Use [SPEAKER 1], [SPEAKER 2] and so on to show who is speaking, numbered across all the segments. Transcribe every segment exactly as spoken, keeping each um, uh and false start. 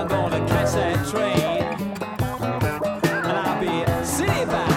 [SPEAKER 1] gonna catch that train, and I'll be city bound.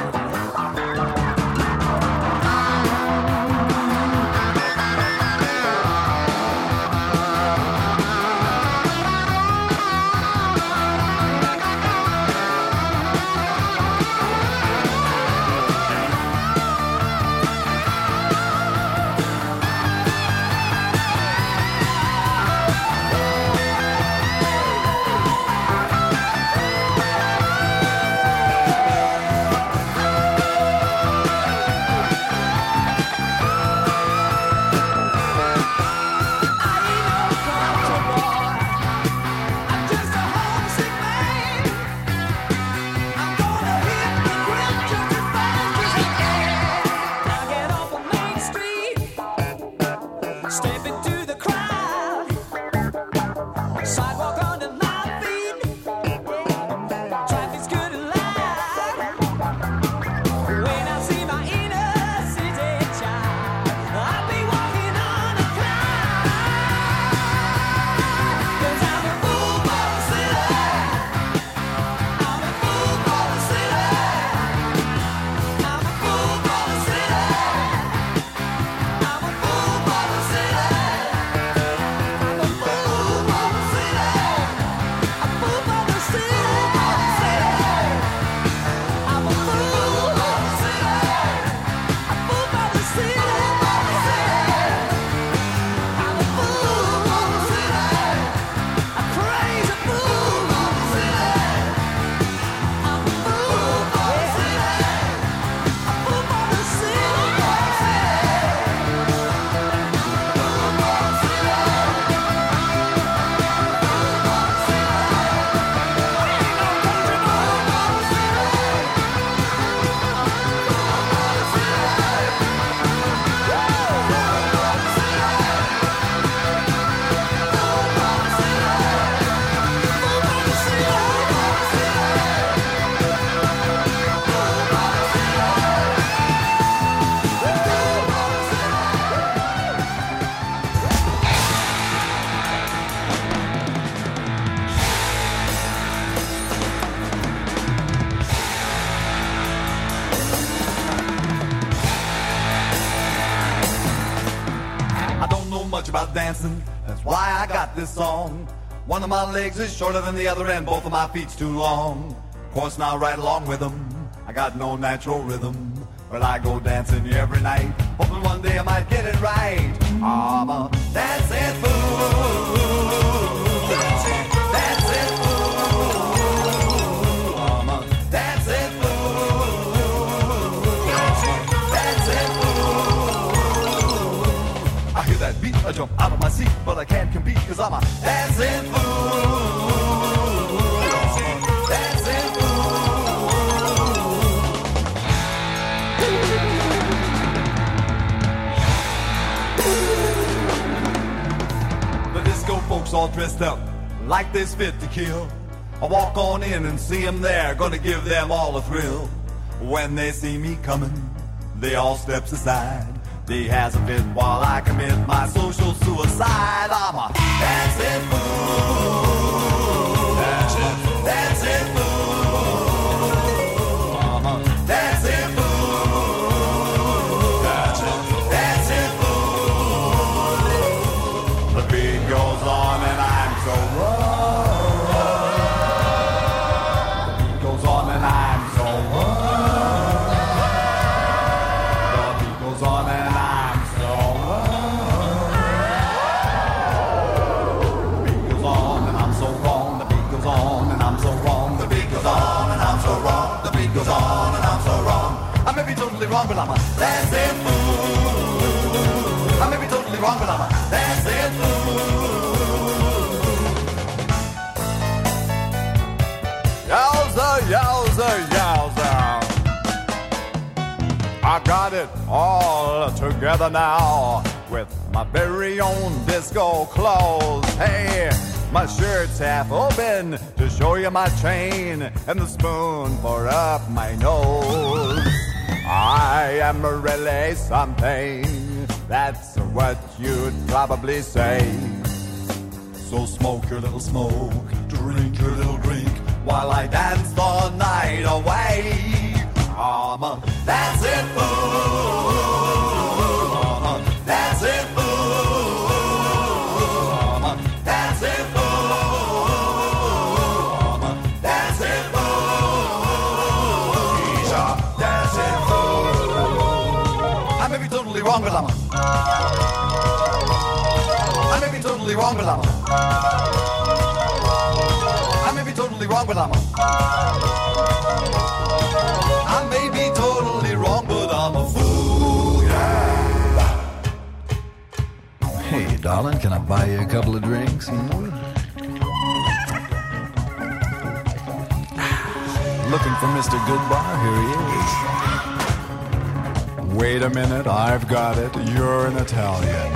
[SPEAKER 2] About dancing, that's why I got this song. One of my legs is shorter than the other and both of my feet's too long. Of course now right along with them, I got no natural rhythm, but I go dancing every night, hoping one day I might get it right. I'm a dancing fool, dancing fool, I'm a dancing fool, dancing fool. I hear that beat, I jump out of my seat, but I can't compete cause I'm a dancing fool. Dancing fool. The disco folks all dressed up like they's fit to kill. I walk on in and see them there, gonna give them all a thrill. When they see me coming, they all steps aside. They has a fit while I commit my social suicide. I'm a dancing fool, dancing fool, dancing fool. I'm a dancing fool, dancing fool, dancing fool. The beat goes on and I'm so wrong. The beat goes on and I'm so wrong. The beat goes on and wrong, but I'm a dancing fool. I may be totally wrong, but I'm a dancing fool. Yowza, yowza, yowza. I got it all together now with my very own disco clothes. Hey, my shirt's half open to show you my chain and the spoon for up my nose. I am really something, that's what you'd probably say. So smoke your little smoke, drink your while I dance the night away. I'm a dancing fool. I'm a dancing fool. I'm a dancing fool. I'm a dancing fool. He's a dancing fool. I may be totally wrong, but I'm a I may be totally wrong, but I'm a I may be totally wrong, but I'm a I may be totally wrong, but I'm a fool, yeah.
[SPEAKER 3] Hey, darling, can I buy you a couple of drinks? Hmm? Looking for Mister Goodbar? Here he is.
[SPEAKER 2] Wait a minute, I've got it. You're an Italian.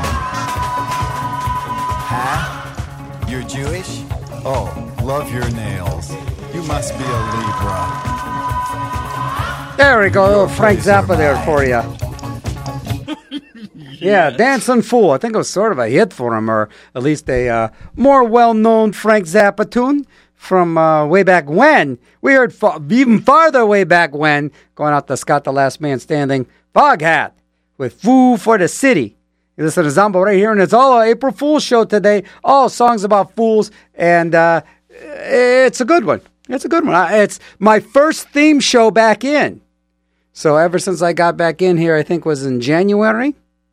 [SPEAKER 2] Huh? You're Jewish? Oh, love your nails. You must be a Libra.
[SPEAKER 4] There we go, Frank Zappa there for you. Yeah, Dancing Fool. I think it was sort of a hit for him, or at least a uh, more well-known Frank Zappa tune from uh, way back when. We heard fa- even farther way back when, going out to Scott the Last Man Standing, Foghat with Fool for the City. You listen to Zombo right here, and it's all an April Fool's show today. All songs about fools, and uh, it's a good one. It's a good one. It's my first theme show back in. So ever since I got back in here, I think was in January.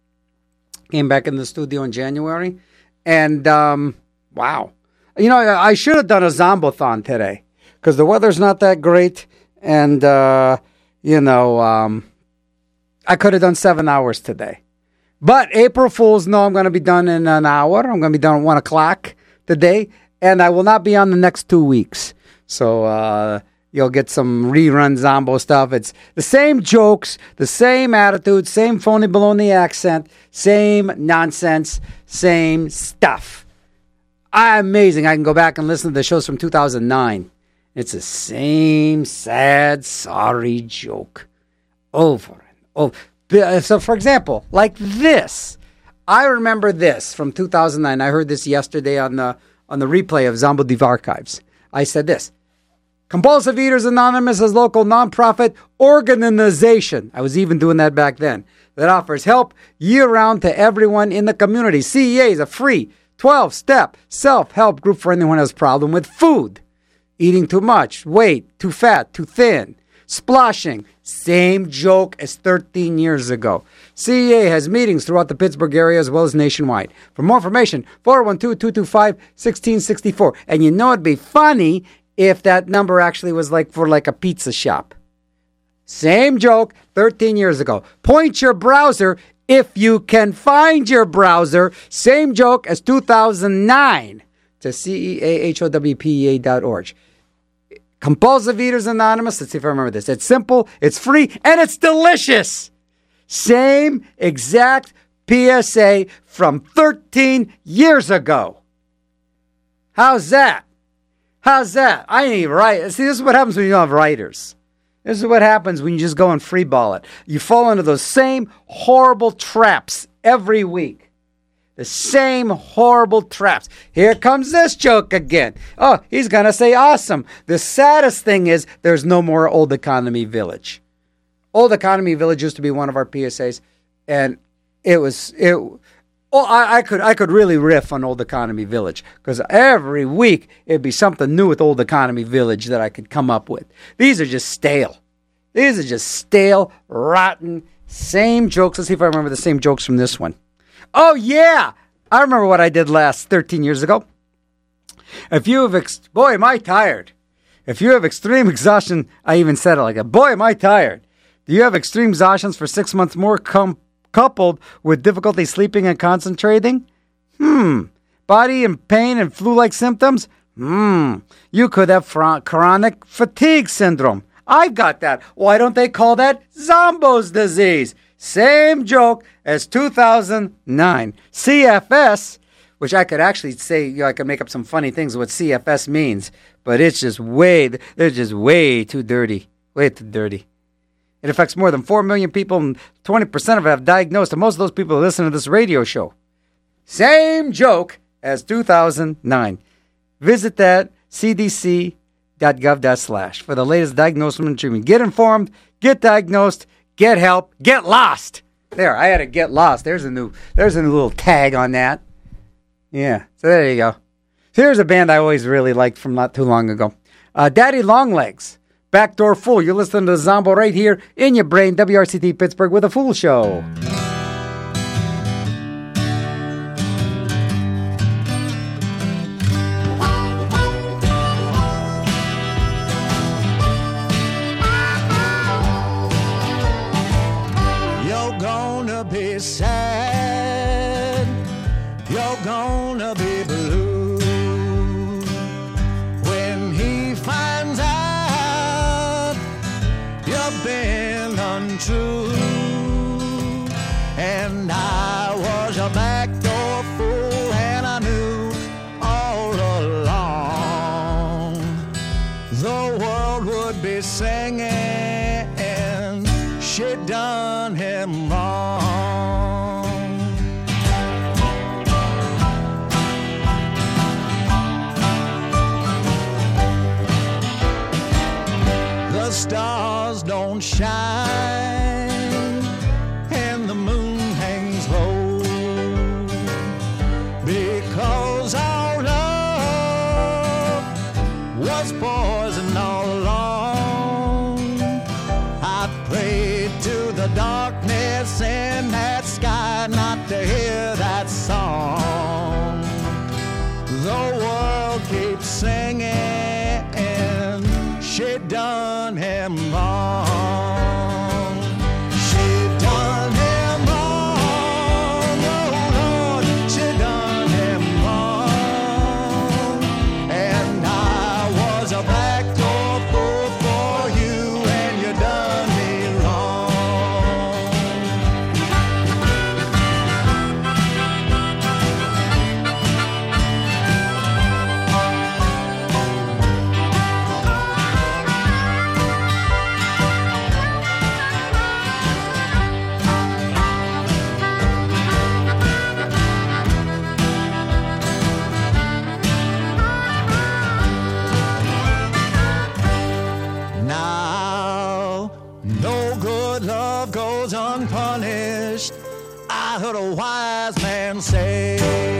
[SPEAKER 4] Came back in the studio in January. And, um, wow. You know, I should have done a Zombothon today because the weather's not that great. And, uh, you know, um, I could have done seven hours today. But April Fools know I'm going to be done in an hour. I'm going to be done at one o'clock today. And I will not be on the next two weeks. So, uh... you'll get some rerun Zombo stuff. It's the same jokes, the same attitude, same phony baloney accent, same nonsense, same stuff. Amazing. I can go back and listen to the shows from two thousand nine. It's the same sad, sorry joke over and over. So, for example, like this. I remember this from two thousand nine. I heard this yesterday on the on the replay of Zombo Div Archives. I said this. Compulsive Eaters Anonymous is a local nonprofit organization. I was even doing that back then. That offers help year-round to everyone in the community. C E A is a free twelve-step self-help group for anyone who has a problem with food. Eating too much, weight, too fat, too thin. Splashing, same joke as thirteen years ago. C E A has meetings throughout the Pittsburgh area as well as nationwide. For more information, four one two, two two five, one six six four. And you know it'd be funny if that number actually was like for like a pizza shop. Same joke thirteen years ago. Point your browser if you can find your browser. Same joke as two thousand nine to C E A H O W P E A dot org. Compulsive Eaters Anonymous. Let's see if I remember this. It's simple, it's free, and it's delicious. Same exact P S A from thirteen years ago. How's that? How's that? I ain't even write. See, this is what happens when you don't have writers. This is what happens when you just go and freeball it. You fall into those same horrible traps every week. The same horrible traps. Here comes this joke again. Oh, he's going to say awesome. The saddest thing is there's no more Old Economy Village. Old Economy Village used to be one of our P S As, and it was... it. Oh, I, I could I could really riff on Old Economy Village because every week it'd be something new with Old Economy Village that I could come up with. These are just stale. These are just stale, rotten, same jokes. Let's see if I remember the same jokes from this one. Oh, yeah. I remember what I did last thirteen years ago. If you have, ex- boy, am I tired. If you have extreme exhaustion, I even said it like that. Boy, am I tired. Do you have extreme exhaustions for six months more? Come. Coupled with difficulty sleeping and concentrating? Hmm. Body and pain and flu-like symptoms? Hmm. You could have fr- chronic fatigue syndrome. I've got that. Why don't they call that Zombo's disease? Same joke as two thousand nine. C F S, which I could actually say, you know, I could make up some funny things what C F S means, but it's just way, they're just way too dirty. Way too dirty. It affects more than four million people, and twenty percent of it have diagnosed, and most of those people listen to this radio show. Same joke as two thousand nine. Visit that, C D C dot gov dot slash for the latest diagnosis and treatment. Get informed, get diagnosed, get help, get lost. There, I had to get lost. There's a new, there's a new little tag on that. Yeah, so there you go. So here's a band I always really liked from not too long ago. Uh, Daddy Longlegs, Backdoor Fool. You're listening to Zombo right here in your brain, W R C T Pittsburgh with a Fool Show.
[SPEAKER 3] Be sad, you're gonna be blue when he finds out you've been untrue. And I was a backdoor fool, and I knew all along the world would be singing she done him wrong. The stars don't shine and the moon hangs low because our love was poison all along. I prayed to the darkness in that sky not to hear that song. The world keeps singing she done him wrong. She done him wrong. Oh Lord, she done him wrong. And I was a backdoor fool for you, and you done me goes unpunished. I heard a wise man say,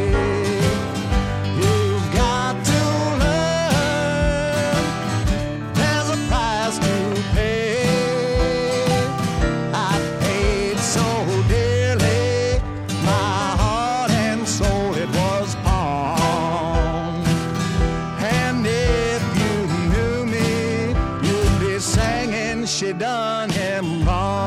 [SPEAKER 3] you've got to learn there's a price to pay. I paid so dearly, my heart and soul it was pawned. And if you knew me, you'd be singing she done him wrong.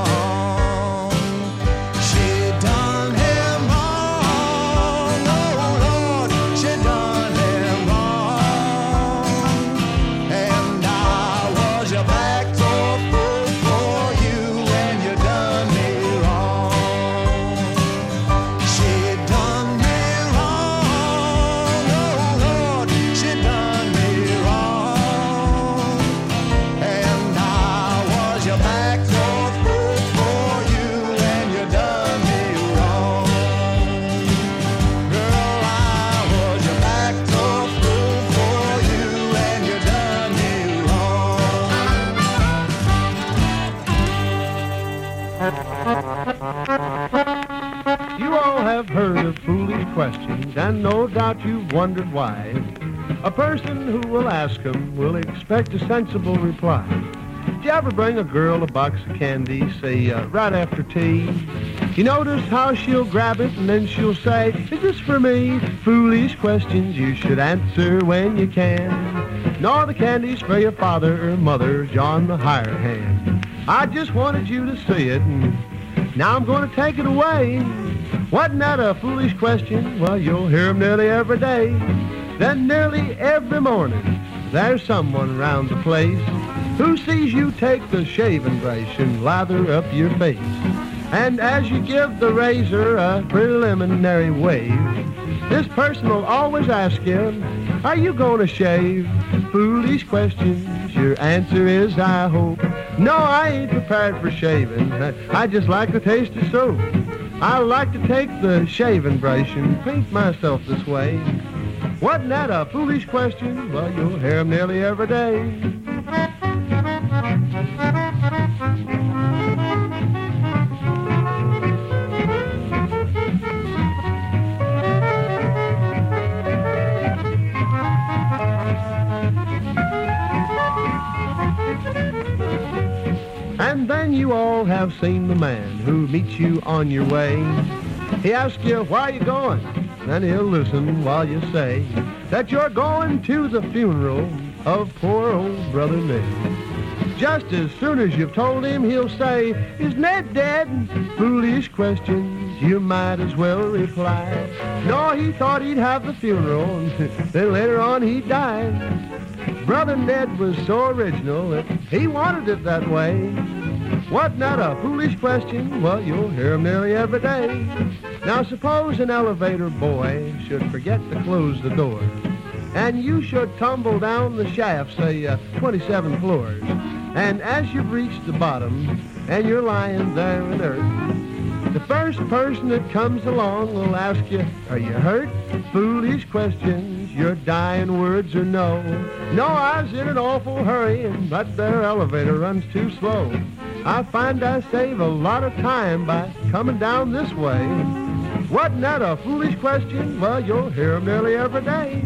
[SPEAKER 5] Questions, and no doubt you've wondered why. A person who will ask them will expect a sensible reply. Did you ever bring a girl a box of candy, say, uh, right after tea? You notice how she'll grab it and then she'll say, is this for me? Foolish questions you should answer when you can. Nor the candy's for your father or mother, John the hired hand. I just wanted you to see it, and now I'm going to take it away. Wasn't that a foolish question? Well, you'll hear them nearly every day. Then nearly every morning, there's someone around the place who sees you take the shaving brush and lather up your face. And as you give the razor a preliminary wave, this person will always ask you, are you going to shave? Foolish questions, your answer is, I hope. No, I ain't prepared for shaving. I just like the taste of soap. I like to take the shaving brush and paint myself this way. Wasn't that a foolish question? Well, you'll hear 'em nearly every day. And then you all have seen the man who meets you on your way. He asks you, where you going? And he'll listen while you say that you're going to the funeral of poor old Brother Ned. Just as soon as you've told him, he'll say, is Ned dead? Foolish questions, you might as well reply. No, he thought he'd have the funeral, and then later on he died. Brother Ned was so original that he wanted it that way. Wasn't that a foolish question? Well, you'll hear 'em nearly every day. Now suppose an elevator boy should forget to close the door, and you should tumble down the shaft, say uh, twenty-seven floors, and as you've reached the bottom and you're lying there in earth, the first person that comes along will ask you, are you hurt? Foolish questions, your dying words are no. No, I was in an awful hurry and that there elevator runs too slow. I find I save a lot of time by coming down this way. Wasn't that a foolish question? Well, you'll hear 'em nearly every day.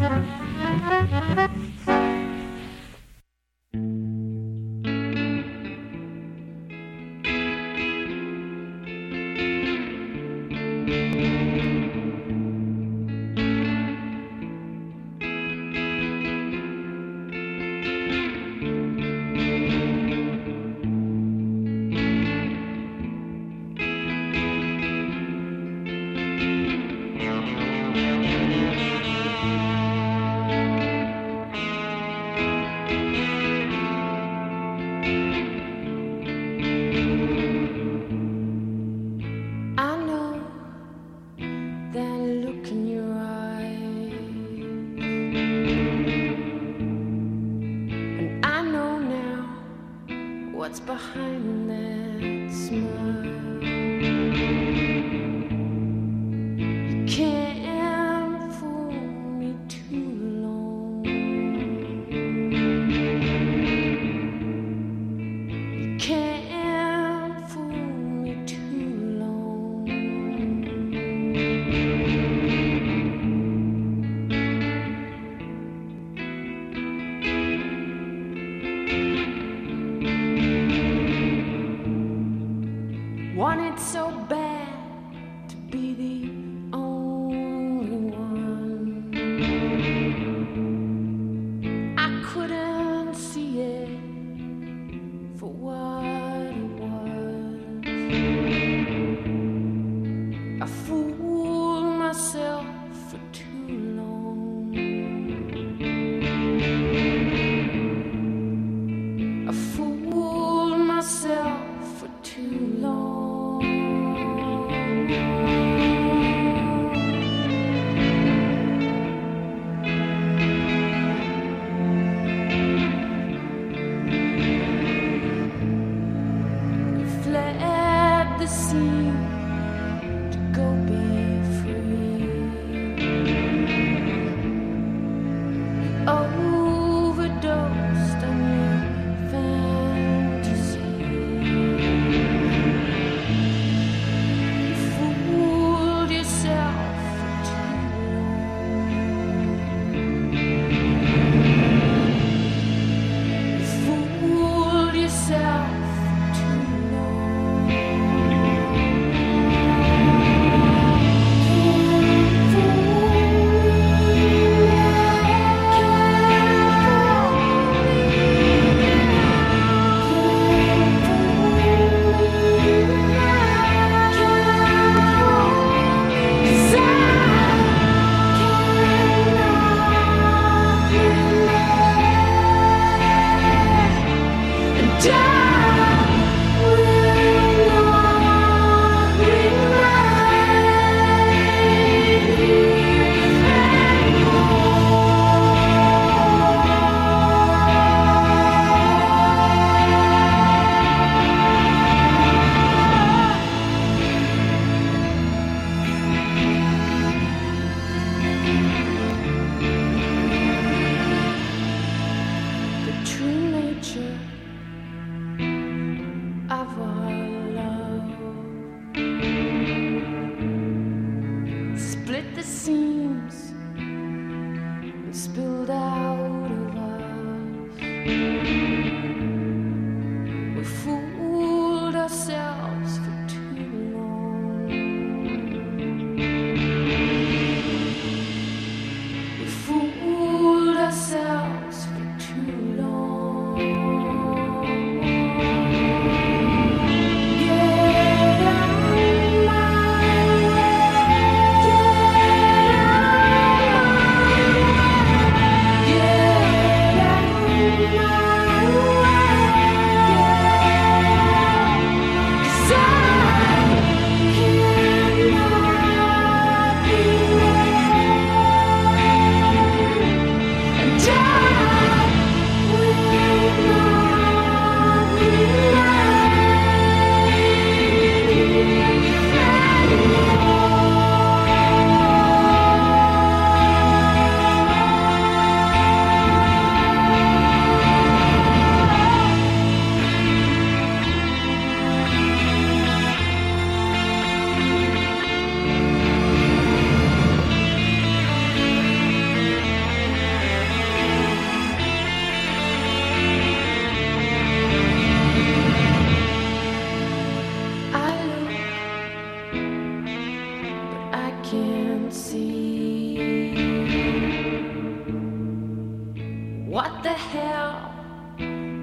[SPEAKER 6] I fooled myself for too long.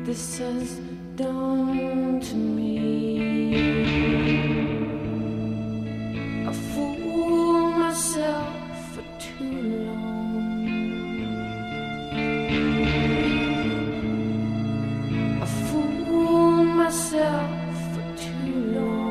[SPEAKER 6] this has done to me. I fooled myself for too long. I fooled myself for too long.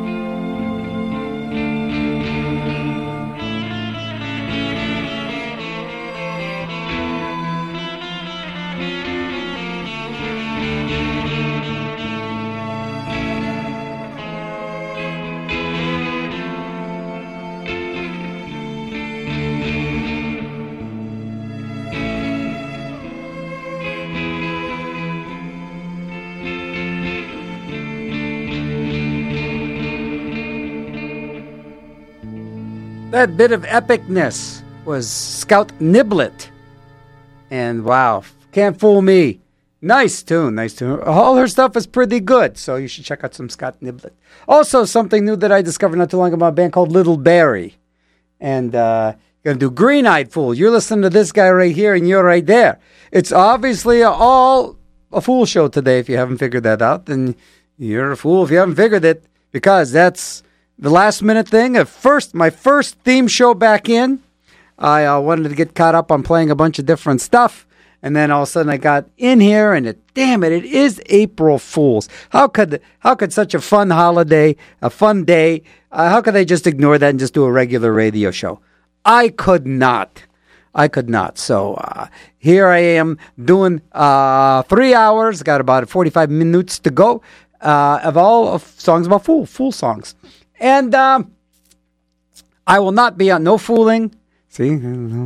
[SPEAKER 4] That bit of epicness was Scout Niblet. And wow, can't fool me. Nice tune, nice tune. All her stuff is pretty good, so you should check out some Scott Niblet. Also, something new that I discovered not too long ago, a band called Little Barry. And uh, going to do Green Eyed Fool. You're listening to this guy right here, and you're right there. It's obviously all a fool show today. If you haven't figured that out, then you're a fool if you haven't figured it, because that's the last minute thing. At first, my first theme show back in, I uh, wanted to get caught up on playing a bunch of different stuff. And then all of a sudden I got in here and it, damn it, it is April Fool's. How could how could such a fun holiday, a fun day, uh, how could they just ignore that and just do a regular radio show? I could not. I could not. So uh, here I am doing uh, three hours, got about forty-five minutes to go, uh, of all of songs about fool, fool songs. And um, I will not be on no fooling. See?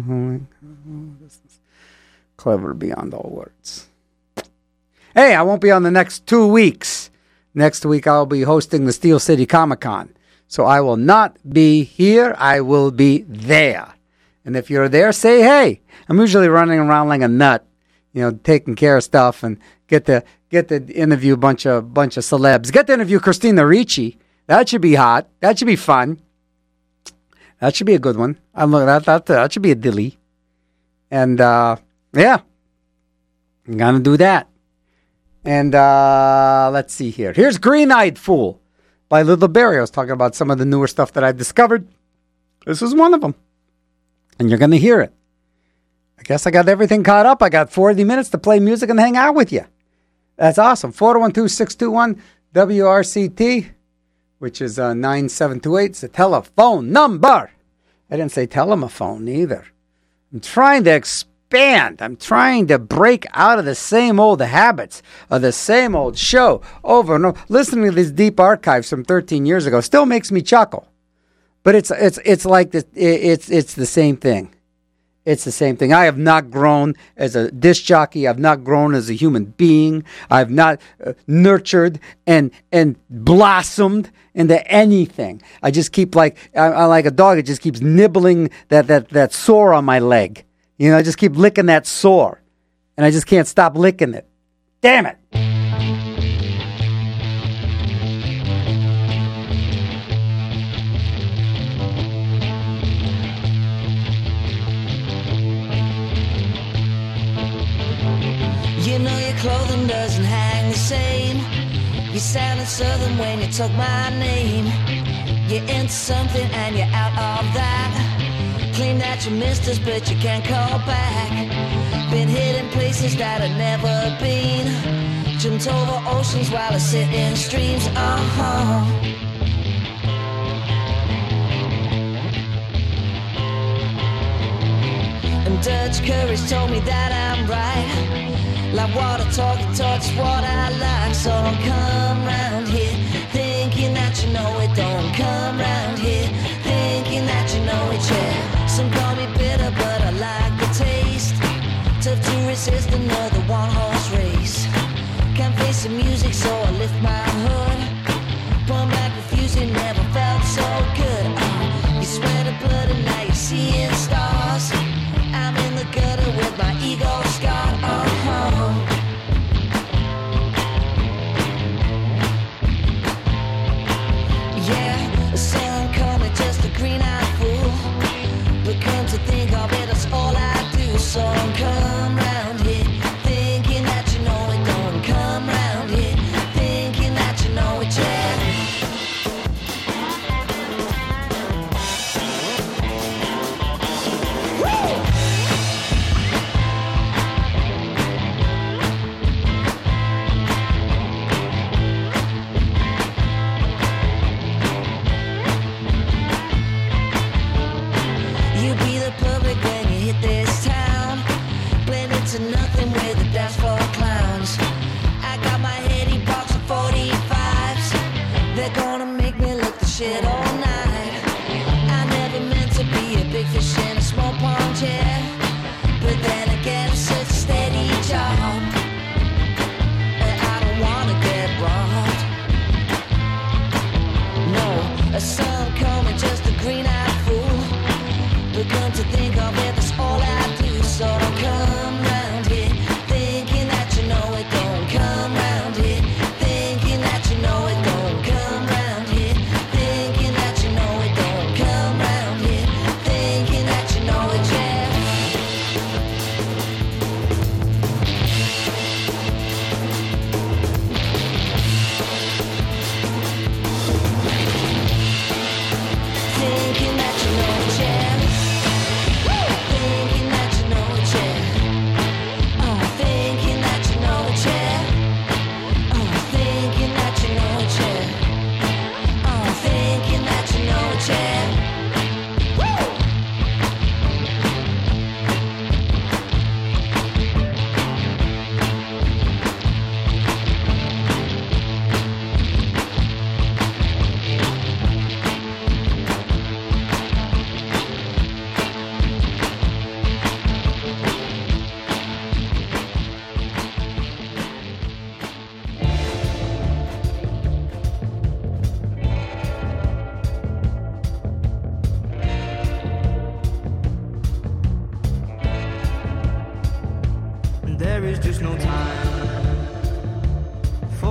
[SPEAKER 4] Clever beyond all words. Hey, I won't be on the next two weeks. Next week I'll be hosting the Steel City Comic Con. So I will not be here. I will be there. And if you're there, say hey. I'm usually running around like a nut, you know, taking care of stuff and get to get to interview a bunch of bunch of celebs. Get to interview Christina Ricci. That should be hot. That should be fun. That should be a good one. I'm looking at that. That should be a dilly. And uh, yeah, I'm gonna do that. And uh, let's see here. Here's Green Eyed Fool by Little Barry. I was talking about some of the newer stuff that I've discovered. This is one of them. And you're going to hear it. I guess I got everything caught up. I got forty minutes to play music and hang out with you. That's awesome. four one two, six two one, W R C T, which is uh, nine seven two eight. It's a telephone number. I didn't say telephone either. I'm trying to expand. I'm trying to break out of the same old habits of the same old show over and over. Listening to these deep archives from thirteen years ago still makes me chuckle. But it's it's it's like the, it's it's the same thing. It's the same thing. I have not grown as a disc jockey. I've not grown as a human being. I've not uh, nurtured and and blossomed into anything. I just keep like I, I like a dog. It just keeps nibbling that that that sore on my leg. You know, I just keep licking that sore, and I just can't stop licking it. Damn it.
[SPEAKER 7] You know your clothing doesn't hang the same. You sounded southern when you took my name. You're into something and you're out of that. Claim that you missed us but you can't call back. Been hidden places that I've never been. Jumped over oceans while I sit in streams. Uh-huh. And Dutch Courage told me that I'm right. Like water talking towards what I like. So don't come round here thinking that you know it. Don't come round here thinking that you know it, yeah. Some call me bitter but I like the taste. Tough to resist another one horse race. Can't face the music so I lift my hood. Burn back refusing, never felt so good. uh, You sweat the blood and now you're seeing stars. I'm in the gutter with my ego scarred. Uh-huh. Yeah, so I'm coming just a green-eyed fool. But come to think of it, that's all I do. So don't come round here thinking that you know it. Don't come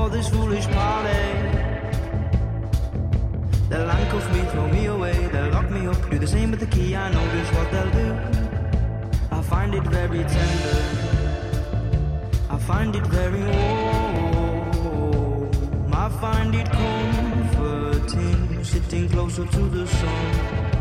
[SPEAKER 8] for this foolish party. They'll handcuff me, throw me away, they'll lock me up, do the same with the key, I know just what they'll do. I find it very tender, I find it very warm, I find it comforting, sitting closer to the sun.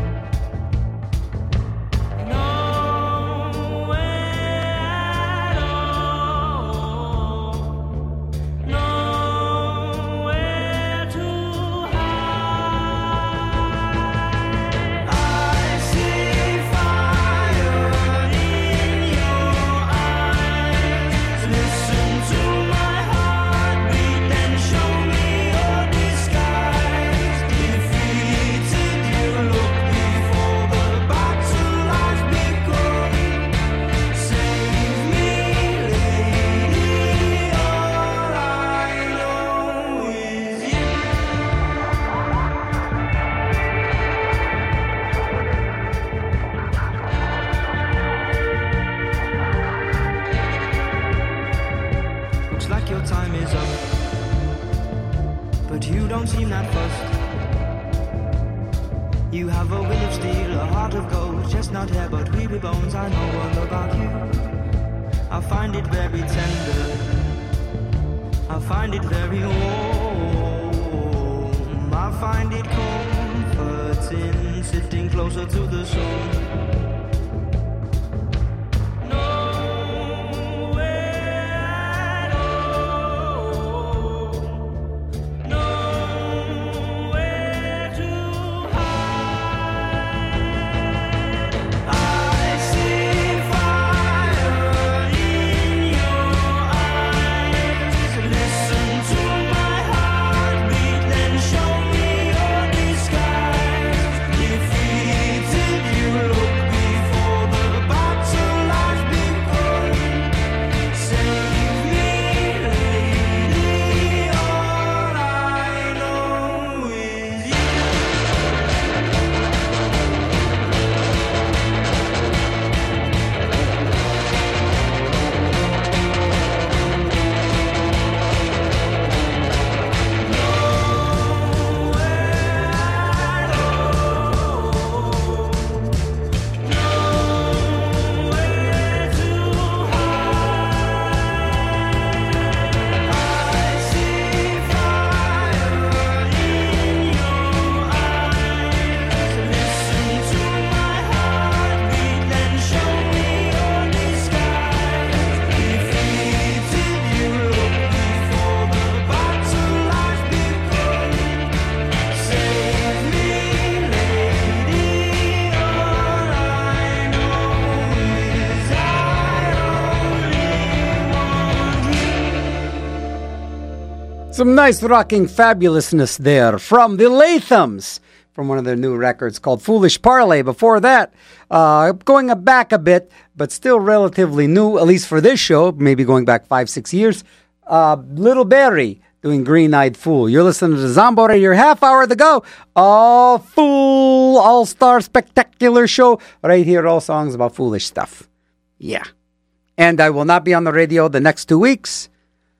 [SPEAKER 4] Some nice rocking fabulousness there from the Lathams, from one of their new records called Foolish Parlay. Before that, uh, going back a bit, but still relatively new, at least for this show, maybe going back five, six years, uh, Little Barry doing Green-Eyed Fool. You're listening to the Zombo Radio, half hour to go. All fool, all-star spectacular show. Right here, all songs about foolish stuff. Yeah. And I will not be on the radio the next two weeks.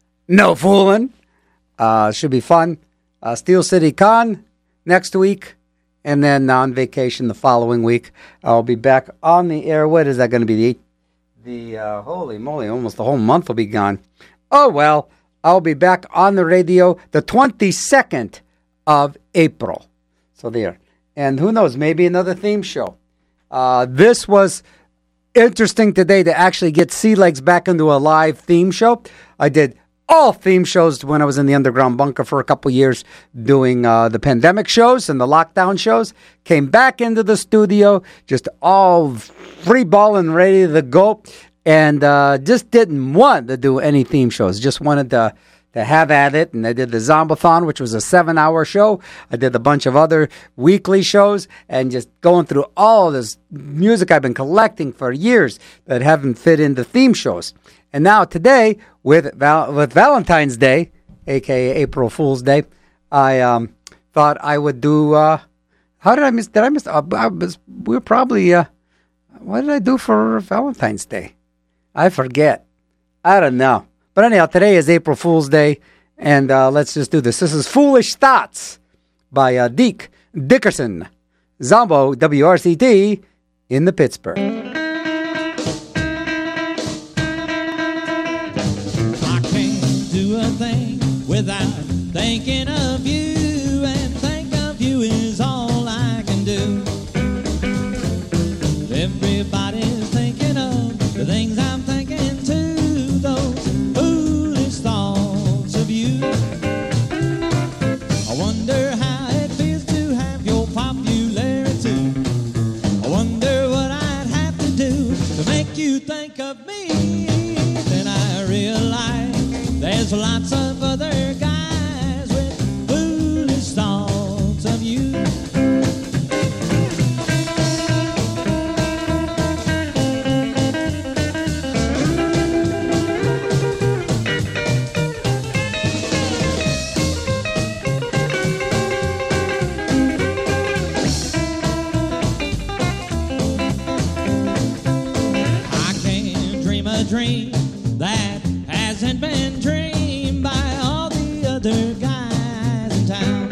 [SPEAKER 4] No fooling. Uh, should be fun. Uh, Steel City Con next week, and then on vacation the following week. I'll be back on the air. What is that going to be? The, the uh, holy moly, almost the whole month will be gone. Oh, well, I'll be back on the radio the twenty-second of April. So there. And who knows, maybe another theme show. Uh, this was interesting today to actually get Sea Legs back into a live theme show. I did all theme shows when I was in the underground bunker for a couple years doing uh, the pandemic shows and the lockdown shows. Came back into the studio, just all free balling, ready to go, and uh, just didn't want to do any theme shows. Just wanted to to have at it, and I did the Zombathon, which was a seven-hour show. I did a bunch of other weekly shows, and just going through all this music I've been collecting for years that haven't fit into theme shows. And now today, with Val- with Valentine's Day, a k a. April Fool's Day, I um, thought I would do, uh, how did I miss, did I miss, uh, I was, we were probably, uh, what did I do for Valentine's Day? I forget. I don't know. But anyhow, today is April Fool's Day, And uh, let's just do this. This is Foolish Thoughts by uh, Deke Dickerson. Zombo, W R C T, in the Pittsburgh.
[SPEAKER 3] I can't do a thing without thinking of you, and think of you is all I can do. Everybody's thinking of the things I'm thinking too, those foolish thoughts of you. I wonder how it feels to have your popularity. I wonder what I'd have to do to make you think of me. Then I realize there's lots of other guys with foolish thoughts of you. Dream that hasn't been dreamed by all the other guys in town.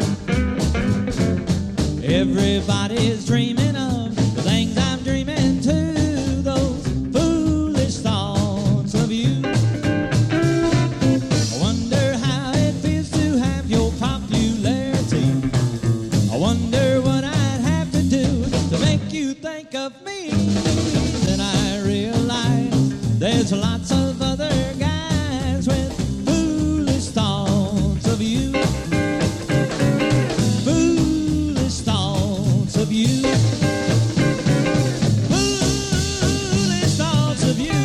[SPEAKER 3] Everybody's dreaming of the things I'm dreaming too, those foolish thoughts of you. I wonder how it feels to have your popularity. I wonder what I'd have to do to make you think of me. Then I realize there's lots of other guys with foolish thoughts of you. Foolish thoughts of you. Foolish thoughts of you.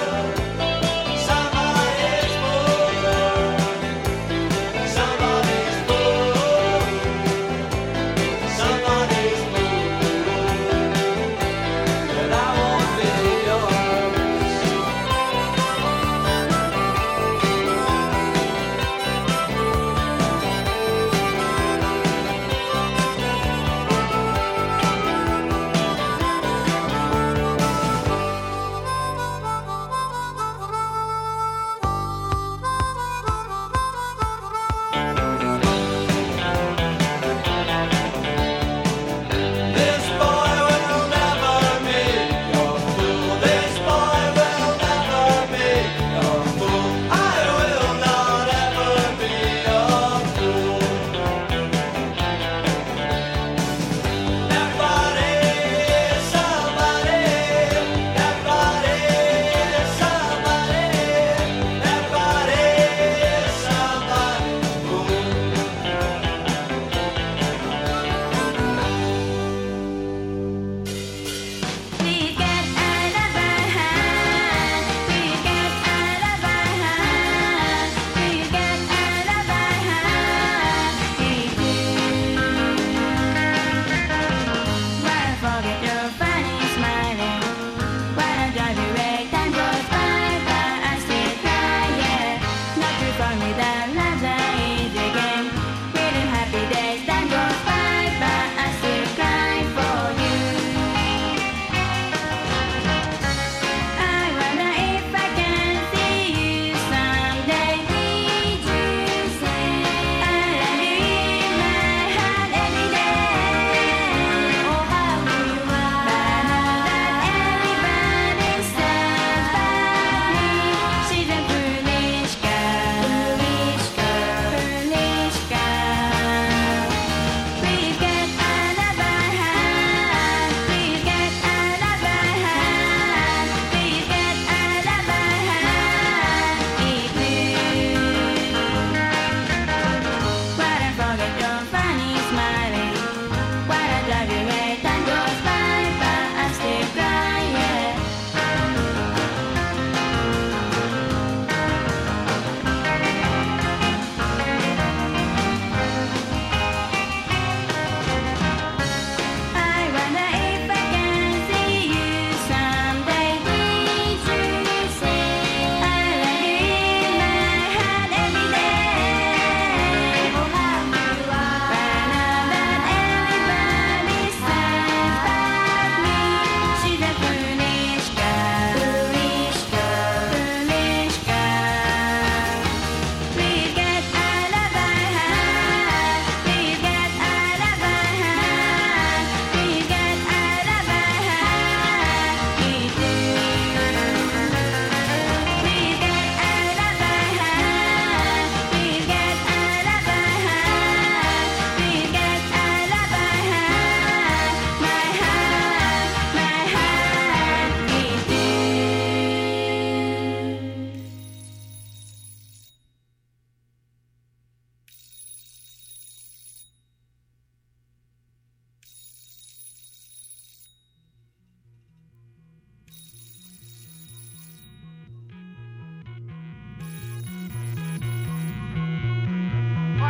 [SPEAKER 9] Somebody's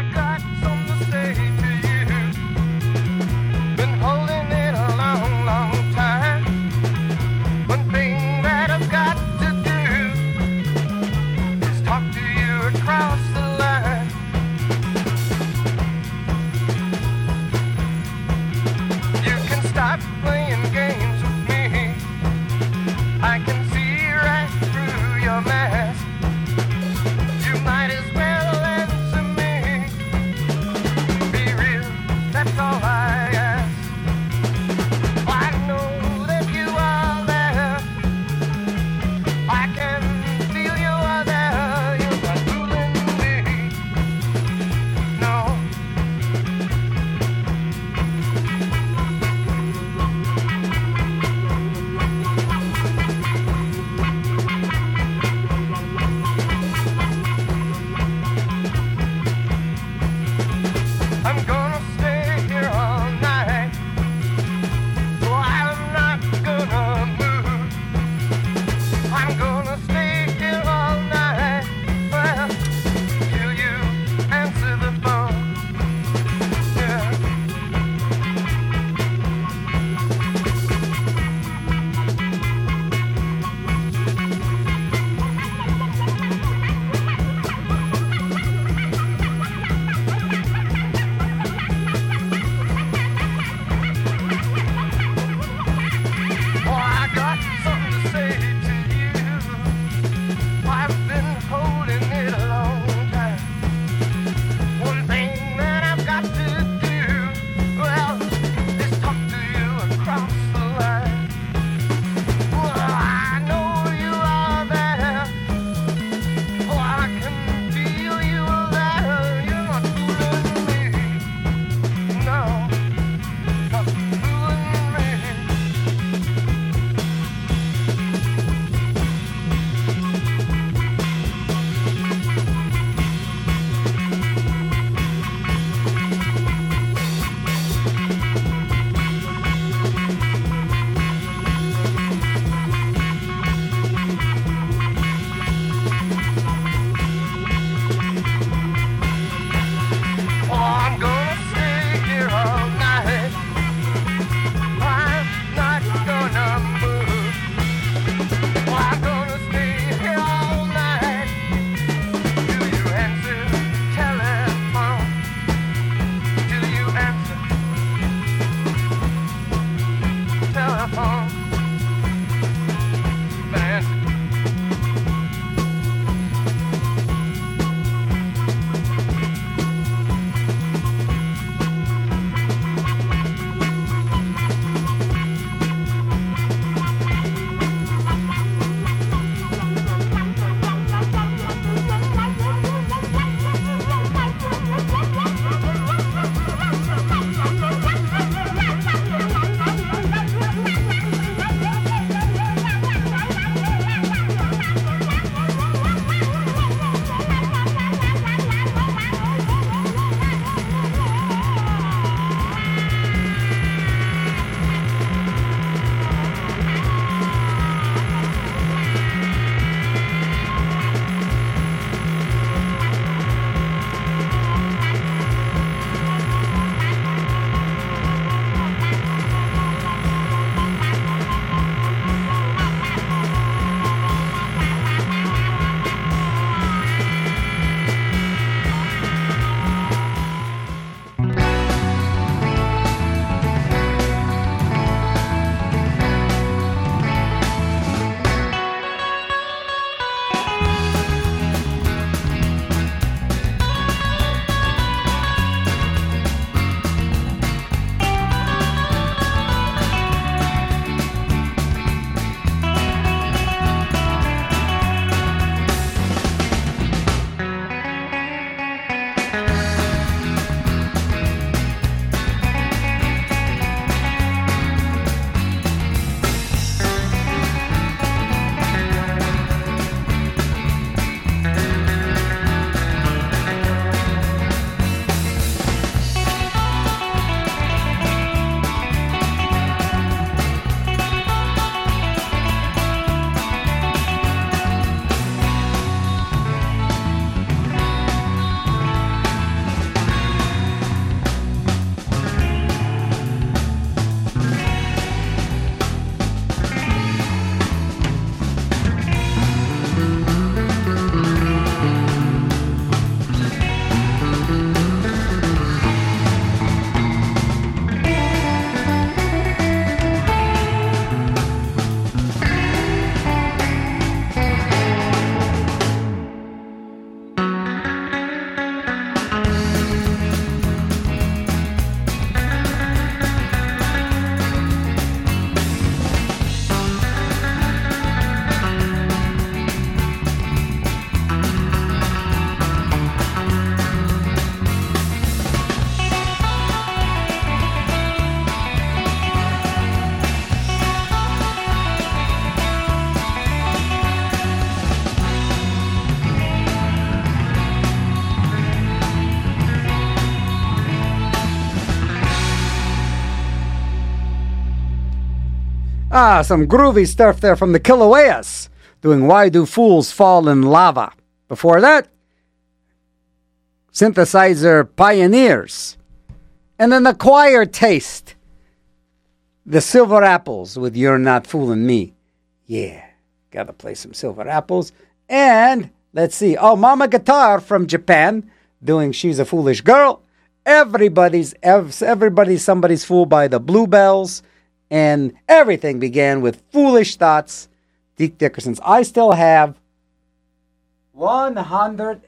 [SPEAKER 9] got something to say to you. Been holding it a long, long time. One thing that I've got to do is talk to you across the line. You can stop playing games with me. I can see right through your mask. You might as well answer me.
[SPEAKER 4] Ah, some groovy stuff there from the Kilaueas, doing Why Do Fools Fall in Lava. Before that, Synthesizer Pioneers. And then the Choir Taste, the Silver Apples with You're Not Fooling Me. Yeah, gotta play some Silver Apples. And, let's see, oh, Mama Guitar from Japan, doing She's a Foolish Girl. Everybody's, everybody's somebody's fooled by the Bluebells. And everything began with Foolish Thoughts, Deke Dickerson's. I still have one hundred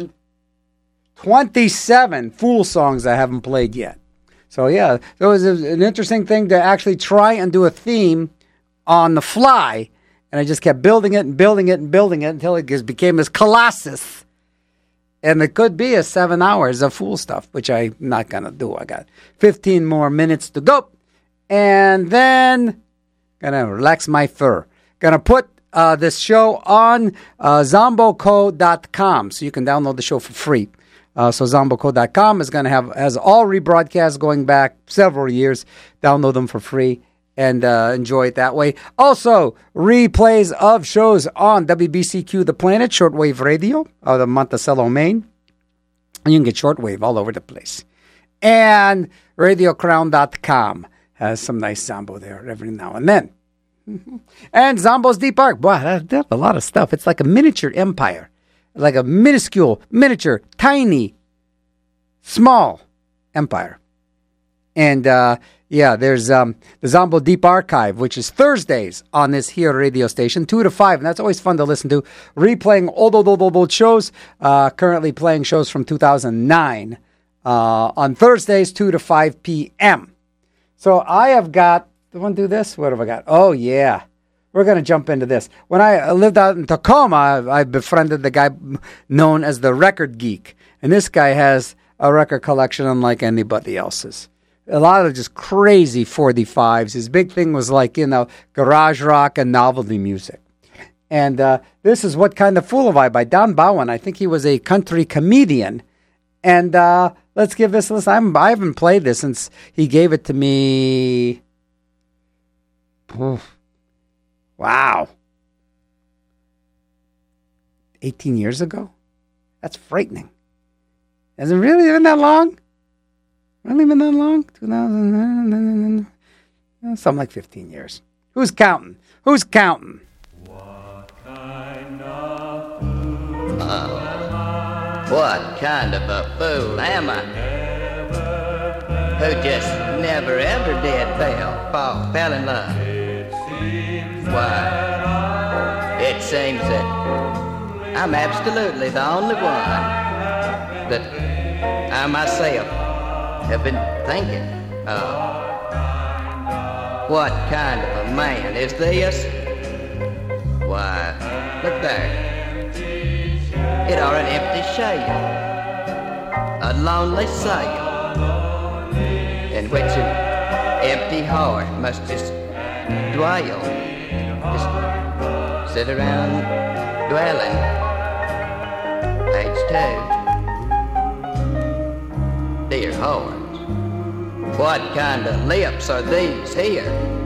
[SPEAKER 4] twenty-seven Fool songs I haven't played yet. So yeah, it was an interesting thing to actually try and do a theme on the fly. And I just kept building it and building it and building it until it just became this colossus. And it could be a seven hours of Fool stuff, which I'm not going to do. I got fifteen more minutes to go. And then, gonna relax my fur. Gonna put uh, this show on uh, zombo co dot com, so you can download the show for free. Uh, so zombo co dot com is gonna have has all rebroadcasts going back several years. Download them for free and uh, enjoy it that way. Also, replays of shows on W B C Q The Planet shortwave radio out of Monticello, Maine. And you can get shortwave all over the place. And radio crown dot com. Has some nice Zombo there every now and then. And Zombo's Deep Arc. Boy, they have a lot of stuff. It's like a miniature empire. Like a minuscule, miniature, tiny, small empire. And, uh, yeah, there's um, the Zombo Deep Archive, which is Thursdays on this here radio station, two to five. And that's always fun to listen to. Replaying old, old, old, old, old shows. Uh, currently playing shows from two thousand nine uh, on Thursdays, two to five p.m. So I have got, do I want to do this? What have I got? Oh, yeah. We're going to jump into this. When I lived out in Tacoma, I, I befriended the guy known as the Record Geek. And this guy has a record collection unlike anybody else's. A lot of just crazy forty-fives. His big thing was like, you know, garage rock and novelty music. And uh, this is What Kind of Fool Am I by Don Bowen. I think he was a country comedian. And uh, let's give this a listen. I'm, I haven't played this since he gave it to me. Oof. Wow. eighteen years ago? That's frightening. Has it really been that long? Really been that long? two thousand, something like fifteen years. Who's counting? Who's counting?
[SPEAKER 10] What kind of fool uh. What kind of a fool am I? Who just never ever did fail, fall, fell in love? Why, it seems that I'm absolutely the only one that I myself have been thinking of. What kind of a man is this? Why, look there. It are an empty shell, a lonely sail, in which an empty heart must just dwell, just sit around dwelling. Page two. Dear heart, what kind of lips are these here?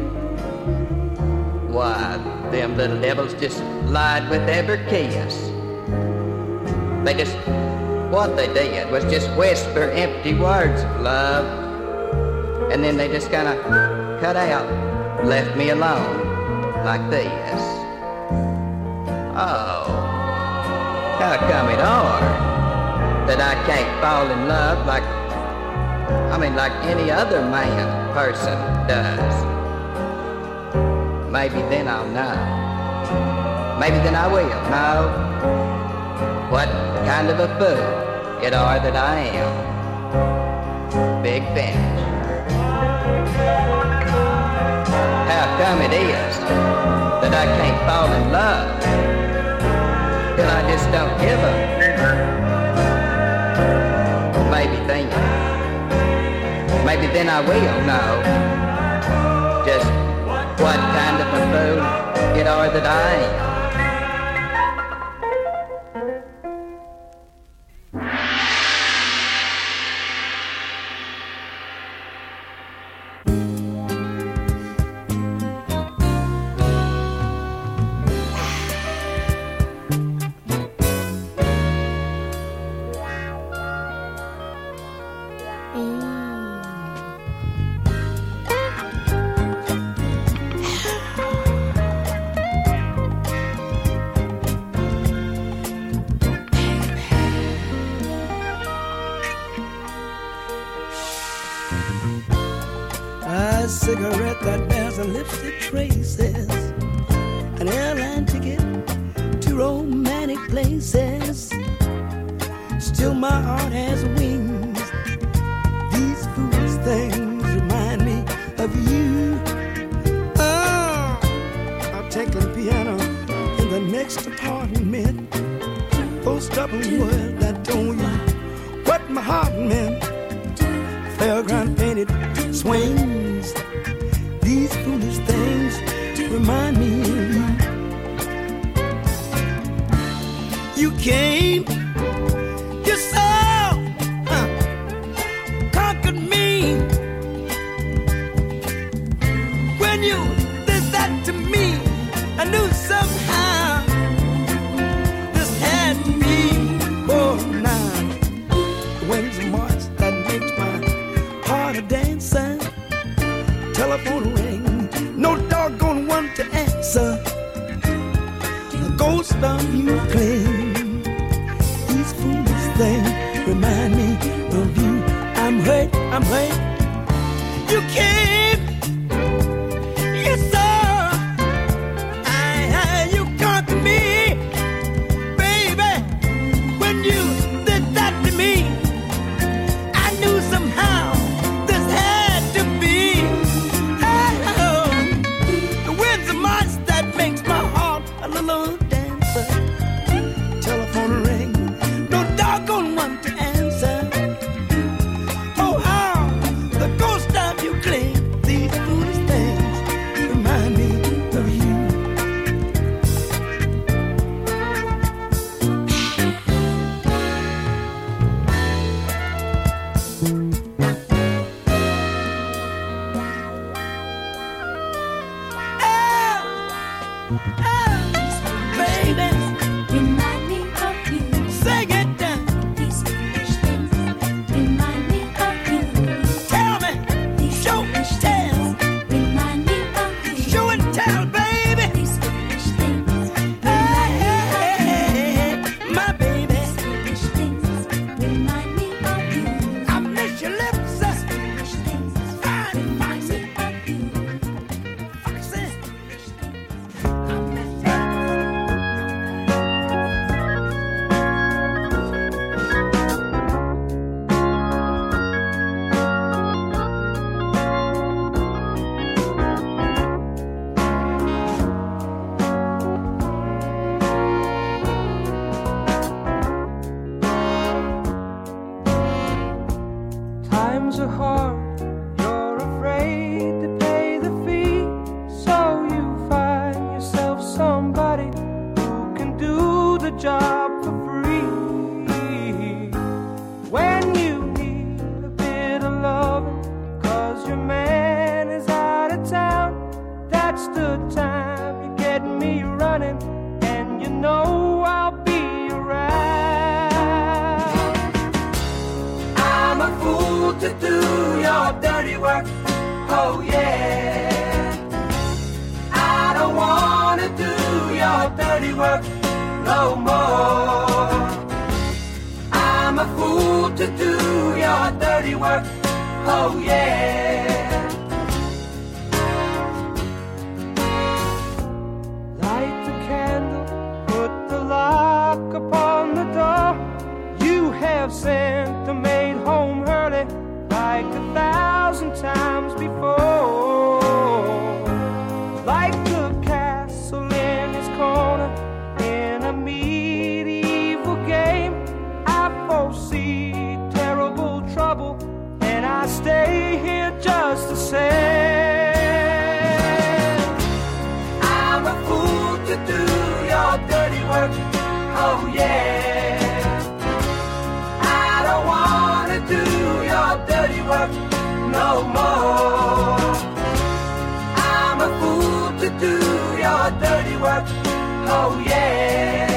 [SPEAKER 10] Why, them little devils just lied with every kiss. They just, what they did was just whisper empty words of love. And then they just kind of cut out, left me alone, like this. Oh, how come it are that I can't fall in love like, I mean like any other man, person does? Maybe then I'll know. Maybe then I will know what kind of a fool it are that I am. Big finish. How come it is that I can't fall in love till I just don't give up? Maybe then, maybe then I will know just what kind of a fool it are that I am.
[SPEAKER 11] A cigarette that bears the lipstick traces, an airline ticket to romantic places. Still my heart has wings. These foolish things remind me of you. Oh, I'll take the piano in the next apartment. Those stubborn words that told you what my heart meant. Fairground painted swings. These foolish things remind me of you. You came, you saw, uh, conquered me. When you did that to me, I knew somehow this had to be. Oh, now the wings of March that makes my heart a dancer. Telephone ring, no doggone one to answer. The ghost of you claim. These foolish things remind me of you. I'm hurt, I'm hurt. You came, you saw, I, you conquered me, baby. When you did that to me, I knew somehow this had to be. Oh, the winds of March that makes my heart a little dancer. Telephone ring, no doggone one to answer. Oh, how the ghost of you cling. These foolish things remind me of you. Baby,
[SPEAKER 6] Remind me of you.
[SPEAKER 11] sing it down.
[SPEAKER 6] These foolish things remind me of you.
[SPEAKER 11] Tell me,
[SPEAKER 6] These
[SPEAKER 11] show
[SPEAKER 6] foolish
[SPEAKER 11] and tell,
[SPEAKER 6] things remind me of you.
[SPEAKER 11] show and tell, baby.
[SPEAKER 6] These foolish things
[SPEAKER 11] Hey,
[SPEAKER 6] remind me
[SPEAKER 11] hey,
[SPEAKER 6] of
[SPEAKER 11] hey,
[SPEAKER 6] you.
[SPEAKER 11] hey, my baby.
[SPEAKER 6] These foolish things remind me of you.
[SPEAKER 11] I miss your lips, uh,
[SPEAKER 6] Foolish things
[SPEAKER 11] fine,
[SPEAKER 6] remind
[SPEAKER 11] foxy,
[SPEAKER 6] me of you.
[SPEAKER 11] foxy.
[SPEAKER 6] Foolish things.
[SPEAKER 11] I miss you.
[SPEAKER 12] Times are hard, you're afraid to pay the fee, so you find yourself somebody who can do the job for free. When you need a bit of loving, cause your man is out of town, that's the time you get me running, and you know I'll be around. I'm a fool to do your dirty work, oh yeah. I don't wanna do your dirty work no more. I'm a fool to do your dirty work, oh yeah. Light the candle, put the lock upon the door. You have sent the maid home early like a thousand times before. Like the castle in his corner in a medieval game, I foresee terrible trouble, and I stay here just the same. I'm a fool to do your dirty work, oh yeah. I don't wanna do your dirty work no more. I'm a fool to do your dirty work, oh yeah.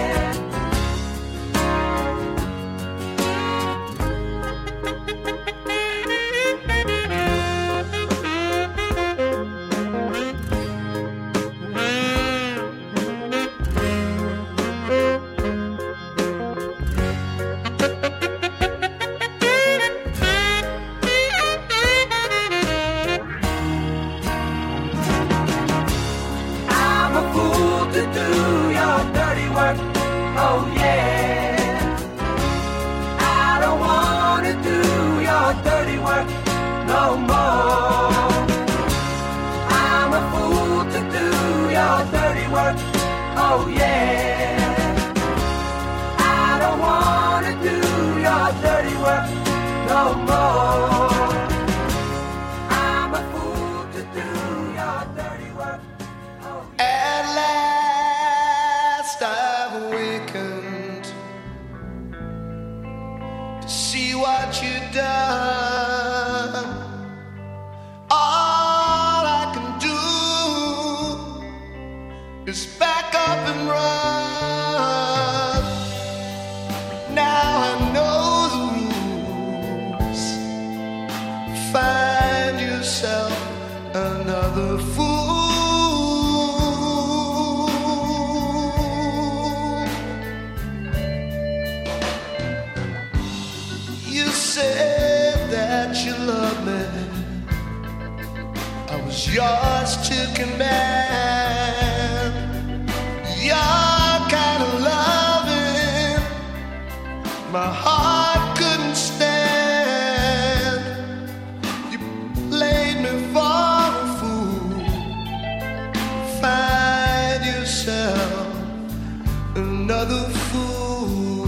[SPEAKER 13] no more. I'm a fool to do your dirty work. Oh,
[SPEAKER 14] At last I've awakened to see what you've done. All I can do is back up and run. Now I know the rules. Find yourself another fool. You said that you loved me. I was yours to command. Your kind of loving my heart couldn't stand. You played me for a fool. Find yourself another fool.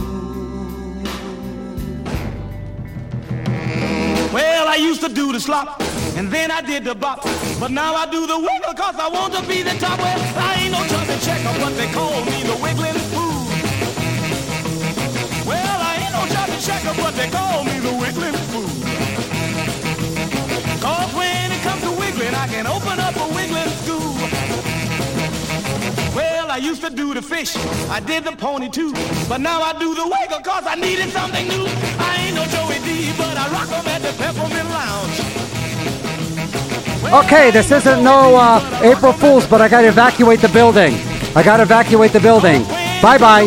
[SPEAKER 11] Well, I used to do the slop, and then I did the bop. But now I do the wiggle, cause I want to be the top. Well, I ain't no chubby checker, but they call me the wiggling fool. Well, I ain't no chubby checker, but they call me the wiggling fool. Cause when it comes to wiggling, I can open up a wiggling school. Well, I used to do the fish, I did the pony too. But now I do the wiggle, cause I needed something new. I ain't no Joey D, but I rock 'em at the Peppermint Lounge.
[SPEAKER 4] Okay, this isn't no uh, April Fool's, but I got to evacuate the building. I got to evacuate the building. Bye-bye.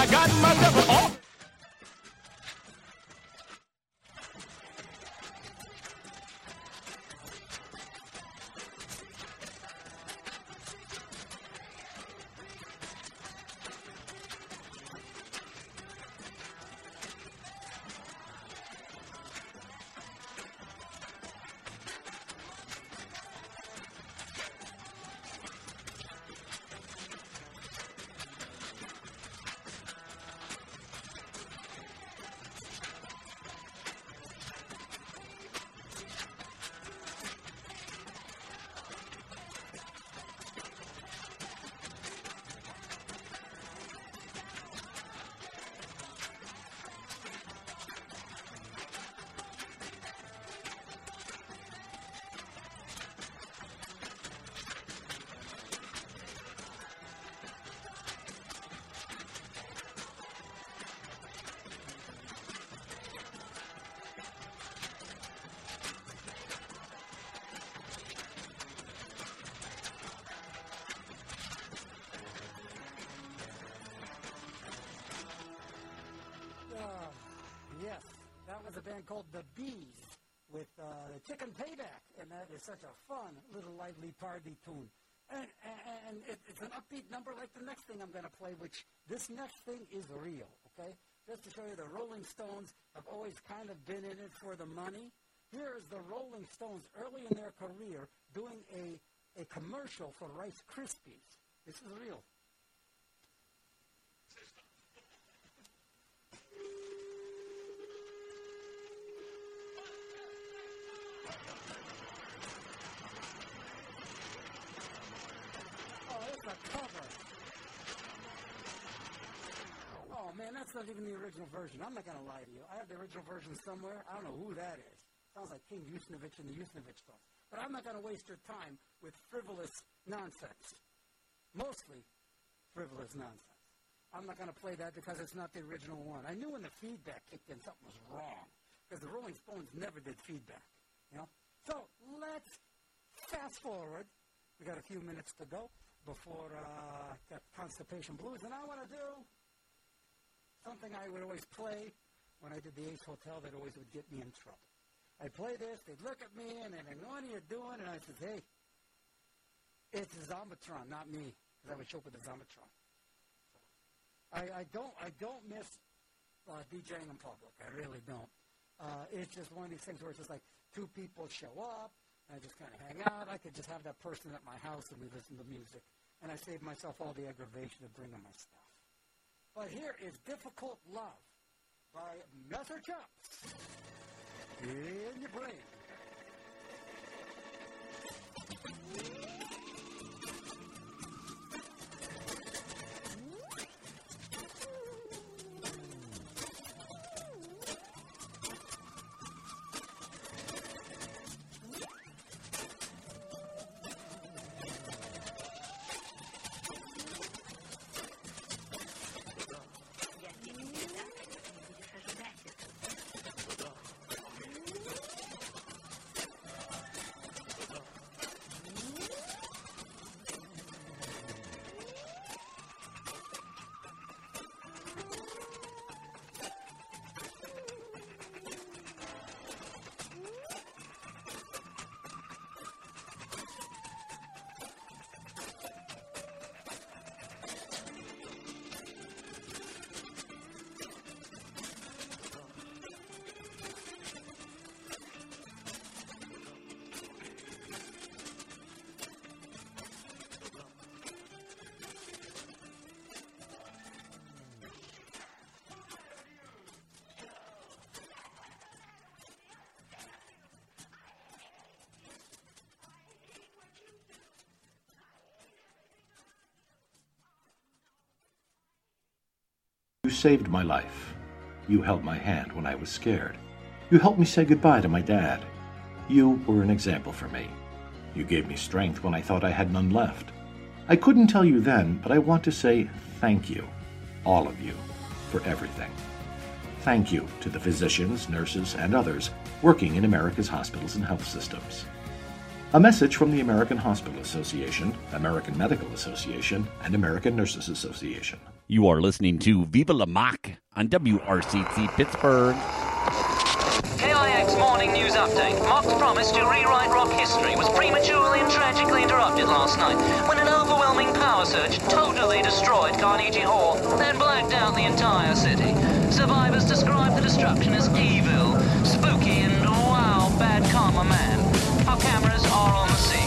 [SPEAKER 4] Yes, that was a band called The Bees with uh, the Chicken Payback, and that is such a fun little lively party tune. And, and, and it, it's an upbeat number like the next thing I'm going to play, which this next thing is real, okay? Just to show you, the Rolling Stones have always kind of been in it for the money. Here is the Rolling Stones early in their career doing a, a commercial for Rice Krispies. This is real. Oh, man, that's not even the original version. I'm not going to lie to you. I have the original version somewhere. I don't know who that is. Sounds like King Yusnovich and the Yusnovich stuff. But I'm not going to waste your time with frivolous nonsense. Mostly frivolous nonsense. I'm not going to play that because it's not the original one. I knew when the feedback kicked in something was wrong because the Rolling Stones never did feedback, you know? So let's fast forward. We got a few minutes to go before uh, that Constipation Blues. And I want to do something I would always play when I did the Ace Hotel that always would get me in trouble. I'd play this, they'd look at me, and they'd say, what are you doing? And I said, hey, it's a Zombotron, not me, because I would show up with a Zombotron. I, I don't I don't miss uh, DJing in public. I really don't. Uh, it's just one of these things where it's just like two people show up, and I just kind of hang out. I could just have that person at my house, and we listen to music. And I save myself all the aggravation of bringing my stuff. But here is Difficult Love by Messer Chops. In your brain.
[SPEAKER 15] You saved my life. You held my hand when I was scared. You helped me say goodbye to my dad. You were an example for me. You gave me strength when I thought I had none left. I couldn't tell you then, but I want to say thank you, all of you, for everything. Thank you to the physicians, nurses, and others working in America's hospitals and health systems. A message from the American Hospital Association, American Medical Association, and American Nurses Association.
[SPEAKER 16] You are listening to Viva La Mock on W R C C Pittsburgh.
[SPEAKER 17] K I X Morning News Update. Mock's promise to rewrite rock history was prematurely and tragically interrupted last night when an overwhelming power surge totally destroyed Carnegie Hall, then blacked out the entire city. Survivors describe the destruction as evil, spooky, and wow, bad karma man. Our cameras are on the scene.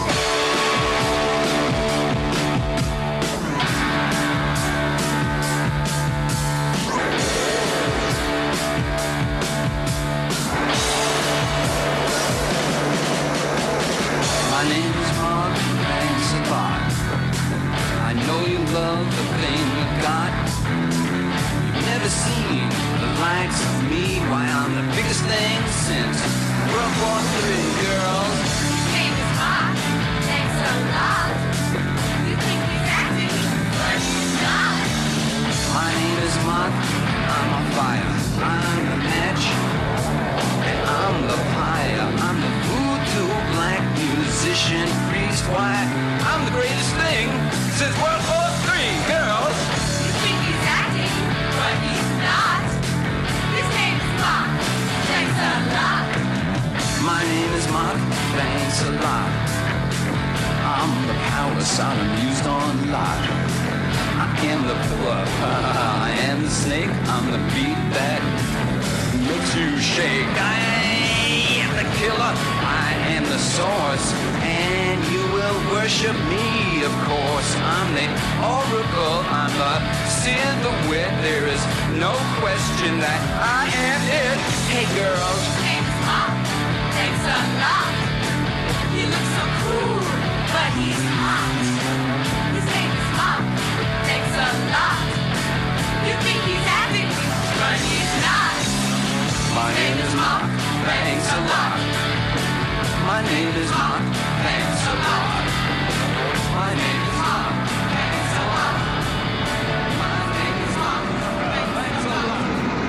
[SPEAKER 18] My name is Mark, thanks a lot. I know you love the thing you got. You've never seen the likes of me. Why, I'm the biggest thing since World War Three, girls.
[SPEAKER 6] Name is Mark, thanks a lot. You think he's acting, but he's not.
[SPEAKER 18] My name is Mark, I'm a fire. I'm the match, and I'm the pyre. I'm the voodoo black musician priest. Why, I'm the greatest thing since World War Three, girls.
[SPEAKER 6] You think he's acting, but he's not. His name is Mark, thanks a lot.
[SPEAKER 18] My name is Mark, thanks a lot. I'm the power Sodom used on Lot. I am the pillar, I am the snake. I'm the beat that makes you shake. I am the killer, I am the source, and you will worship me, of course. I'm the oracle, I'm the Sid the Wit. There is no question that I am it. Hey girls,
[SPEAKER 6] Name is Mark, thanks a lot. He looks so cool, but he's hot. His name is Mark, thanks a lot. You think he's acting, but he's not.
[SPEAKER 18] my name is Mark, thanks a lot. My name is Mark, thanks a lot. My name is Mark, thanks a lot. My name is Mark, thanks a lot.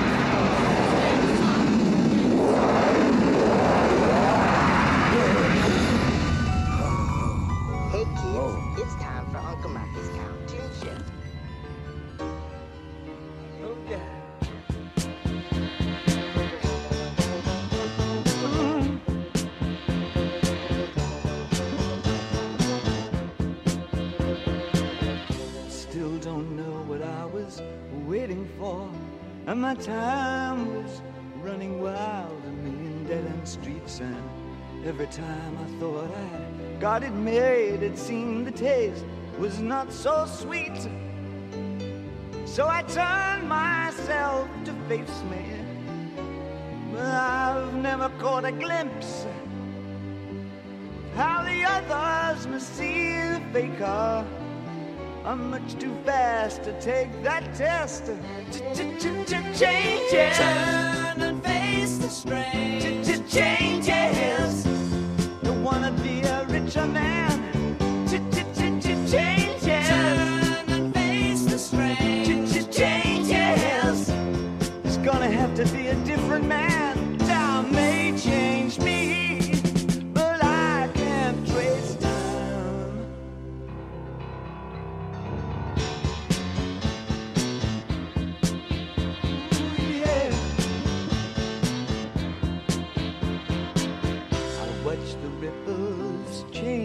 [SPEAKER 19] Hey kids, it's time for Uncle Marcus cartoon show.
[SPEAKER 12] Okay. Still don't know what I was waiting for, and my time was running wild, a million dead-end streets, and every time I thought I got it made, it seemed the taste was not so sweet. So I turned myself to face me, but I've never
[SPEAKER 13] never caught a glimpse how the others must see the faker. I'm much too fast to take that test. Changes. Turn and face the strain. Changes. Don't wanna be a richer man. Changes. Turn and face the strain. Changes. It's gonna have to be a different man. Time may change me, but I can't trace time. Yeah. I watch the ripples change.